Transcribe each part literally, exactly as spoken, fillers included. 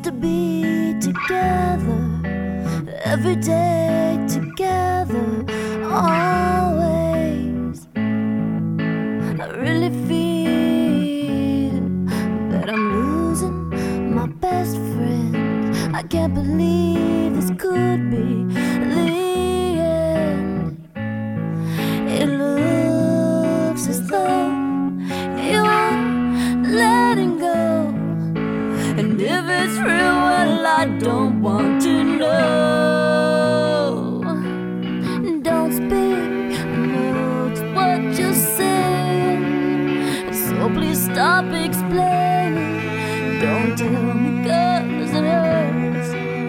to be together, every day together, always. I really feel that I'm losing my best friend. I can't believe this could be the end. It looks as though you're letting go, and if it's real, well, I don't want to know. Don't speak, I know it's what you're saying, so please stop explaining. Don't tell me 'cause it hurts.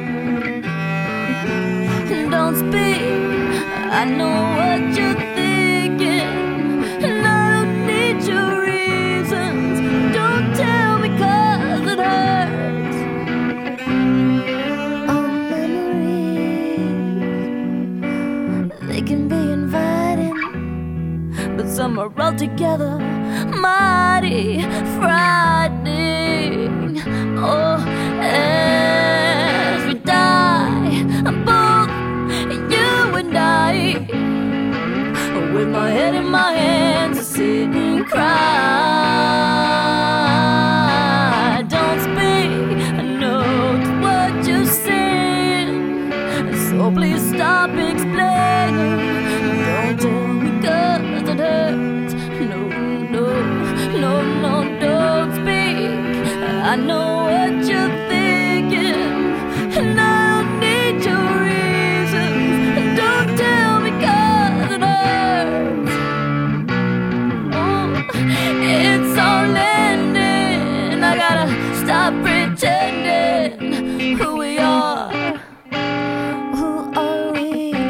Don't speak, I know what you're thinking, and I don't need your reasons. Don't tell me 'cause it hurts. Our memories, they can be inviting, but some are altogether mighty frightening. Oh, as we die, both you and I, with my head in my hands, sit and cry. Don't speak, I know it's what you're saying, so please stop explaining. Don't tell me 'cause it hurts. No, no, no, no, don't speak. I know what you're thinking, and I don't need your reasons. Don't tell me 'cause it hurts. Oh, it's all ending. I gotta stop pretending who we are. Who are we?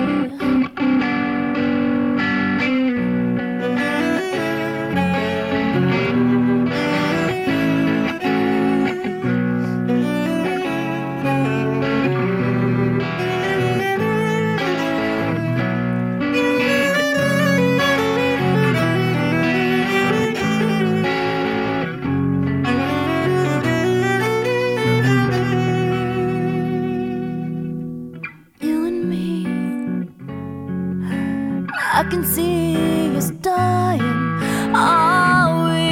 I can see us dying, are we?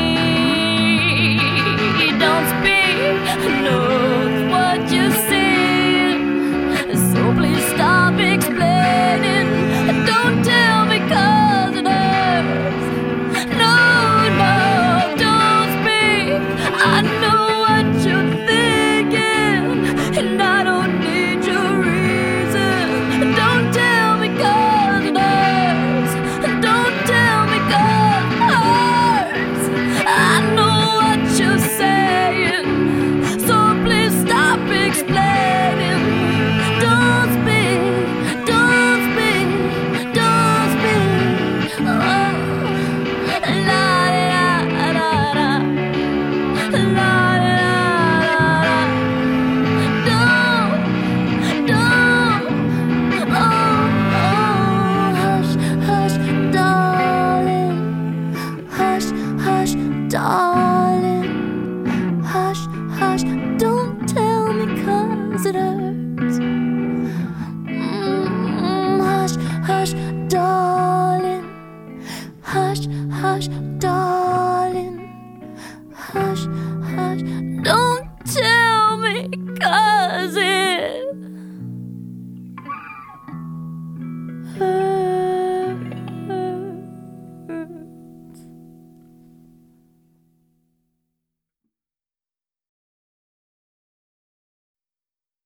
Don't speak, I know what you're saying, so please stop explaining. Don't tell me 'cause it hurts. No, no, don't speak. I know what you're thinking, and I don't need your reason. Don't tell me 'cause it hurts. Don't tell me 'cause it hurts. I know what you're saying, so please stop explaining. Don't speak, don't speak, don't speak. Oh, la la la la, la la la. Don't, don't. Oh, oh, hush, hush, darling. Hush, hush, darling. Hush, hush, don't tell me 'cause it hurts. Mm, hush, hush, darling. Hush, hush,